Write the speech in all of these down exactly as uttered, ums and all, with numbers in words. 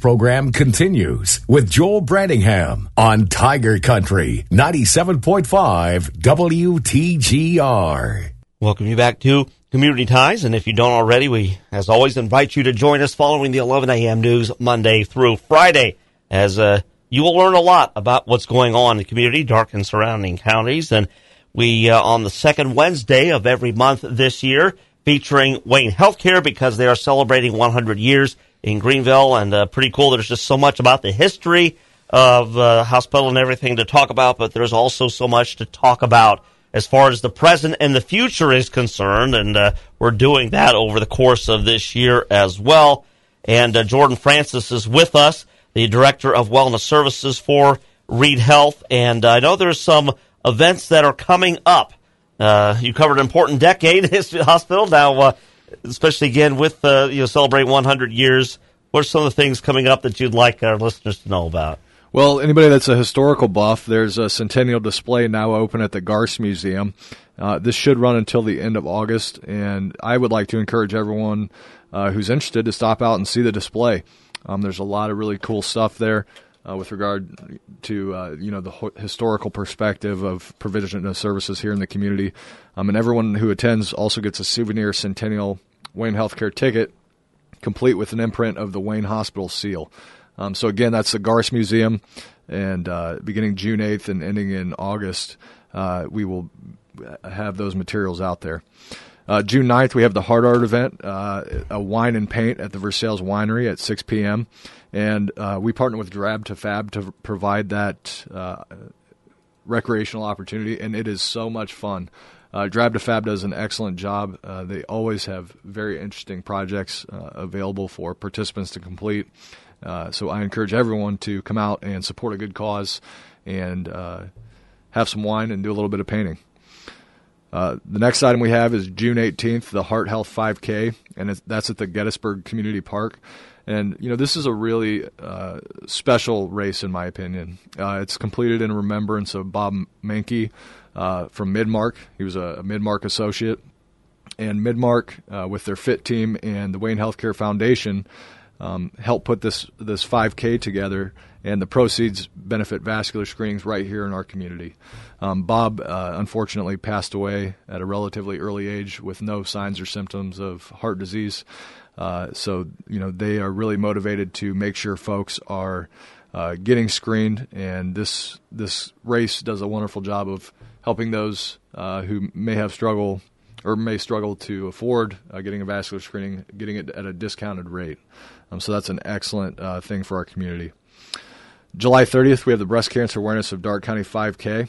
program continues with Joel Branningham on Tiger Country ninety-seven point five W T G R. Welcome you back to Community Ties, and if you don't already, we, as always, invite you to join us following the eleven a.m. news Monday through Friday, as uh, you will learn a lot about what's going on in the community, Darke and surrounding counties. And we, uh, on the second Wednesday of every month this year, featuring Wayne Healthcare, because they are celebrating one hundred years in Greenville, and uh, pretty cool. There's just so much about the history of uh, hospital and everything to talk about, but there's also so much to talk about as far as the present and the future is concerned, and uh, we're doing that over the course of this year as well. And uh, Jordan Francis is with us, the Director of Wellness Services for Reed Health, and uh, I know there's some events that are coming up. Uh, you covered an important decade in the hospital. Now, uh, especially again with uh, you know celebrating one hundred years, what are some of the things coming up that you'd like our listeners to know about? Well, anybody that's a historical buff, there's a centennial display now open at the Garce Museum. Uh, this should run until the end of August, and I would like to encourage everyone uh, who's interested to stop out and see the display. Um, there's a lot of really cool stuff there uh, with regard to uh, you know the ho- historical perspective of provision of services here in the community. Um, and everyone who attends also gets a souvenir Centennial Wayne Healthcare ticket, complete with an imprint of the Wayne Hospital seal. Um, so again, that's the Garce Museum, and uh, beginning June eighth and ending in August, uh, we will have those materials out there. Uh, June ninth, we have the Heart Art event, uh, a wine and paint at the Versailles Winery at six p.m., and uh, we partner with Drab to Fab to provide that uh, recreational opportunity, and it is so much fun. Uh, Drab to Fab does an excellent job. Uh, they always have very interesting projects uh, available for participants to complete. Uh, so I encourage everyone to come out and support a good cause and uh, have some wine and do a little bit of painting. Uh, the next item we have is June eighteenth, the Heart Health five K, and it's, that's at the Gettysburg Community Park. And, you know, this is a really uh, special race, in my opinion. Uh, it's completed in remembrance of Bob Mankey uh, from Midmark. He was a, a Midmark associate. And Midmark, uh, with their FIT team and the Wayne Healthcare Foundation, Um, help put this this five K together, and the proceeds benefit vascular screenings right here in our community. Um, Bob uh, unfortunately passed away at a relatively early age with no signs or symptoms of heart disease. Uh, so, you know, they are really motivated to make sure folks are uh, getting screened, and this this race does a wonderful job of helping those uh, who may have struggle or may struggle to afford uh, getting a vascular screening, getting it at a discounted rate. Um, so that's an excellent uh, thing for our community. July thirtieth, we have the Breast Cancer Awareness of Darke County five K.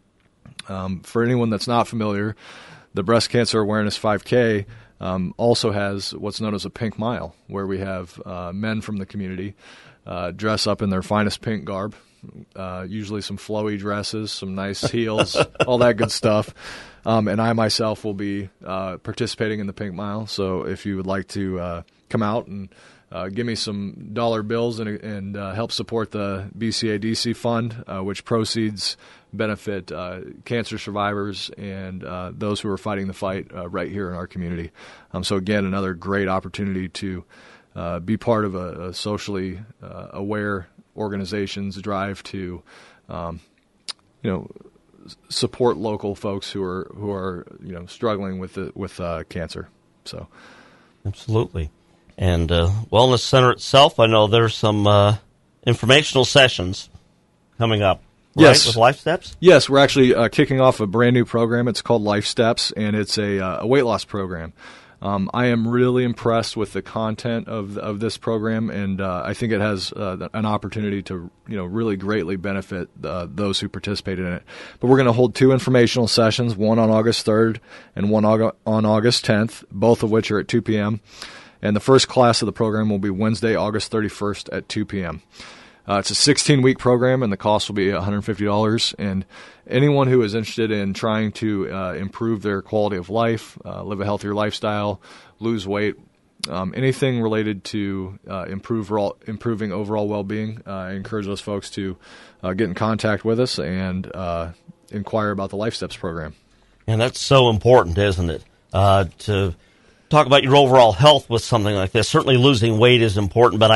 Um, for anyone that's not familiar, the Breast Cancer Awareness five K um, also has what's known as a pink mile, where we have uh, men from the community uh, dress up in their finest pink garb, uh, usually some flowy dresses, some nice heels, all that good stuff. Um, and I myself will be uh, participating in the Pink Mile. So if you would like to uh, come out and uh, give me some dollar bills and, and uh, help support the B C A D C fund, uh, which proceeds benefit uh, cancer survivors and uh, those who are fighting the fight uh, right here in our community. Um, so again, another great opportunity to uh, be part of a, a socially uh, aware organization's drive to, um, you know, support local folks who are who are you know struggling with the, with uh, cancer. So, absolutely. And uh, Wellness Center itself, I know there's some uh, informational sessions coming up. Right, yes, with Life Steps. Yes, we're actually uh, kicking off a brand new program. It's called Life Steps, and it's a, uh, a weight loss program. Um, I am really impressed with the content of of this program, and uh, I think it has uh, an opportunity to, you know, really greatly benefit uh, those who participate in it. But we're going to hold two informational sessions, one on August third and one on August tenth, both of which are at two p.m. And the first class of the program will be Wednesday, August thirty-first at two p.m. Uh, it's a sixteen-week program, and the cost will be one hundred fifty dollars. And anyone who is interested in trying to uh, improve their quality of life, uh, live a healthier lifestyle, lose weight, um, anything related to uh, improve, improving overall well-being, uh, I encourage those folks to uh, get in contact with us and uh, inquire about the Life Steps program. And that's so important, isn't it, uh, to talk about your overall health with something like this. Certainly losing weight is important, but I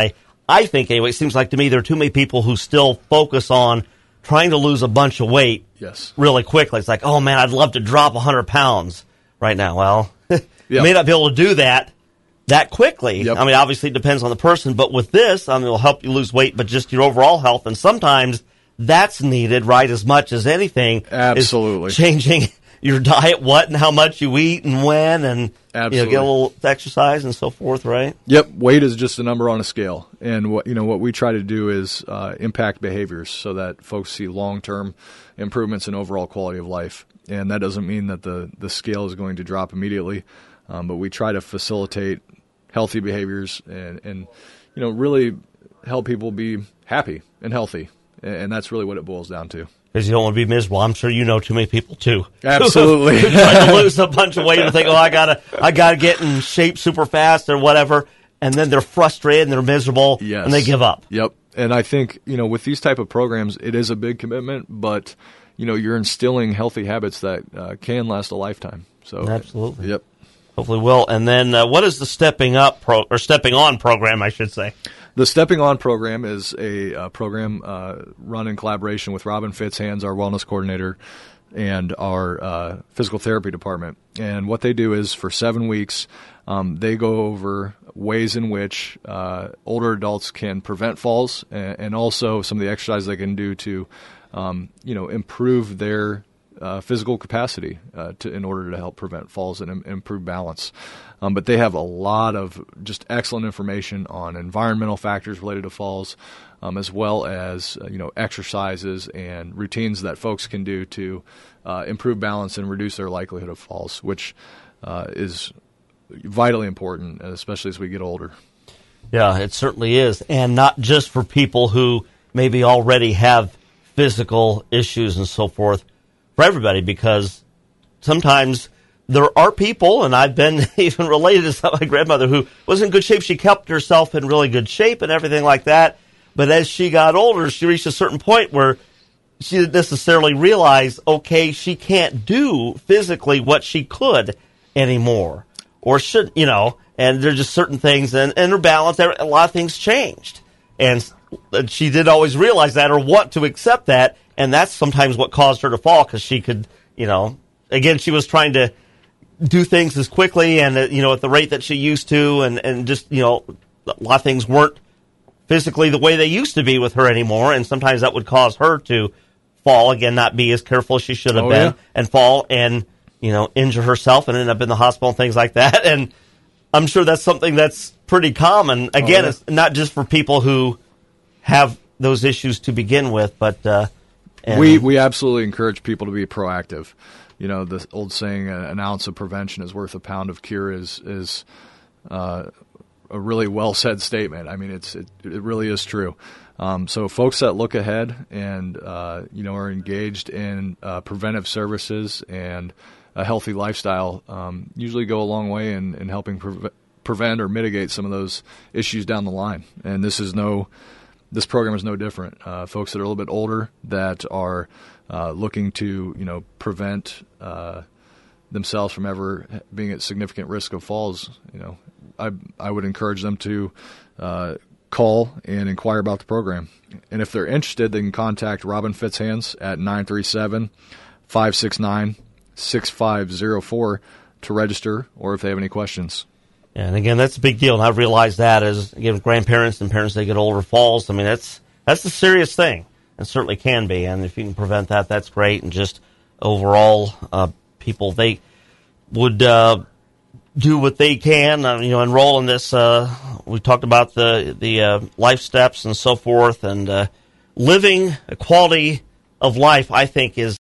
I think anyway, it seems like to me there are too many people who still focus on trying to lose a bunch of weight yes. really quickly. It's like, oh man, I'd love to drop one hundred pounds right now. Well, you yep. may not be able to do that that quickly. Yep. I mean, obviously it depends on the person, but with this, I mean, it'll help you lose weight, but just your overall health. And sometimes that's needed, right, as much as anything. Absolutely. Is changing your diet, what and how much you eat and when, and Absolutely. you know, get a little exercise and so forth, right? Yep, weight is just a number on a scale, and what you know what we try to do is uh, impact behaviors so that folks see long-term improvements in overall quality of life. And that doesn't mean that the the scale is going to drop immediately, um, but we try to facilitate healthy behaviors and and you know really help people be happy and healthy, and that's really what it boils down to. Because you don't want to be miserable. I'm sure you know too many people too. Absolutely. Who try to lose a bunch of weight and think, oh, I gotta, I gotta get in shape super fast or whatever, and then they're frustrated and they're miserable yes. and they give up. Yep. And I think you know with these type of programs, it is a big commitment, but you know you're instilling healthy habits that uh, can last a lifetime. So absolutely. Yep. Hopefully will. And then uh, what is the Stepping Up pro or Stepping On program, I should say? The Stepping On program is a uh, program uh, run in collaboration with Robin Fitzhands, our wellness coordinator, and our uh, physical therapy department. And what they do is for seven weeks, um, they go over ways in which uh, older adults can prevent falls and, and also some of the exercises they can do to, um, you know, improve their Uh, physical capacity uh, to, in order to help prevent falls and im- improve balance. Um, but they have a lot of just excellent information on environmental factors related to falls, um, as well as uh, you know exercises and routines that folks can do to uh, improve balance and reduce their likelihood of falls, which uh, is vitally important, especially as we get older. Yeah, it certainly is. And not just for people who maybe already have physical issues and so forth, for everybody, because sometimes there are people, and I've been even related to my grandmother who was in good shape. She kept herself in really good shape and everything like that. But as she got older, she reached a certain point where she didn't necessarily realize, okay, she can't do physically what she could anymore, or should, you know, and there's just certain things, and, and her balance, a lot of things changed. And she didn't always realize that or want to accept that. And that's sometimes what caused her to fall, because she could, you know, again, she was trying to do things as quickly and, uh, you know, at the rate that she used to. And, and just, you know, a lot of things weren't physically the way they used to be with her anymore. And sometimes that would cause her to fall, again, not be as careful as she should have oh, been, yeah. and fall and, you know, injure herself and end up in the hospital and things like that. And I'm sure that's something that's pretty common. Again, oh, yeah. It's not just for people who have those issues to begin with, but uh, And we we absolutely encourage people to be proactive. You know, the old saying, "An ounce of prevention is worth a pound of cure," is is uh, a really well said statement. I mean, it's it, it really is true. Um, so, folks that look ahead and uh, you know are engaged in uh, preventive services and a healthy lifestyle um, usually go a long way in, in helping pre- prevent or mitigate some of those issues down the line. And this is no. This program is no different. Uh, folks that are a little bit older that are uh, looking to, you know, prevent uh, themselves from ever being at significant risk of falls, you know, I I would encourage them to uh, call and inquire about the program. And if they're interested, they can contact Robin Fitzhands at nine three seven, five six nine, six five zero four to register, or if they have any questions. And again, that's a big deal, and I've realized that as, again, grandparents and parents, they get older, falls. I mean, that's that's a serious thing, and certainly can be. And if you can prevent that, that's great. And just overall, uh, people, they would uh, do what they can, uh, you know, enroll in this. Uh, we talked about the, the uh, life steps and so forth, and uh, living a quality of life, I think, is